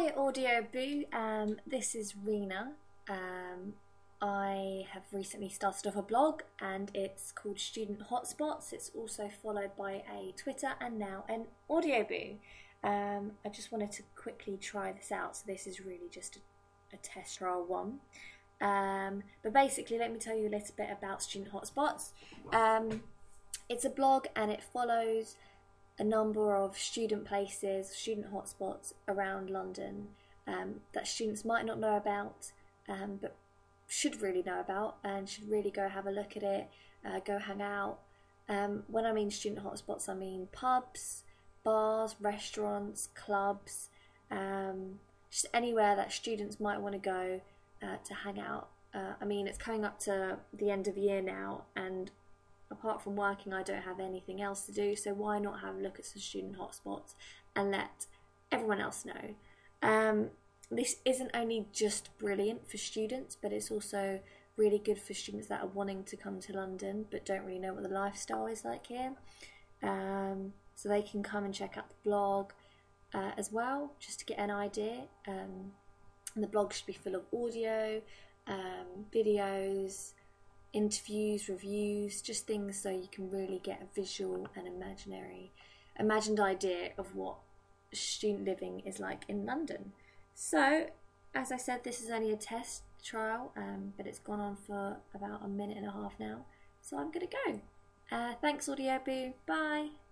Hi Audio Boo, this is Rena. I have recently started off a blog and it's called Student Hotspots. It's also followed by a Twitter and now an Audio Boo. I just wanted to quickly try this out, so this is really just a test trial one. But basically, let me tell you a little bit about Student Hotspots. It's a blog and it follows a number of student places, student hotspots around London that students might not know about, but should really know about and should really go have a look at it, go hang out. When I mean student hotspots, I mean pubs, bars, restaurants, clubs, just anywhere that students might want to go to hang out. I mean, it's coming up to the end of year now, and apart from working, I don't have anything else to do, so why not have a look at some student hotspots and let everyone else know. This isn't only just brilliant for students, but it's also really good for students that are wanting to come to London but don't really know what the lifestyle is like here. So they can come and check out the blog as well, just to get an idea. And the blog should be full of audio, videos, interviews, reviews, just things so you can really get a visual and imagined idea of what student living is like in London. So, as I said, this is only a test trial, but it's gone on for about a minute and a half now, so I'm gonna go. Thanks Audio Boo, bye!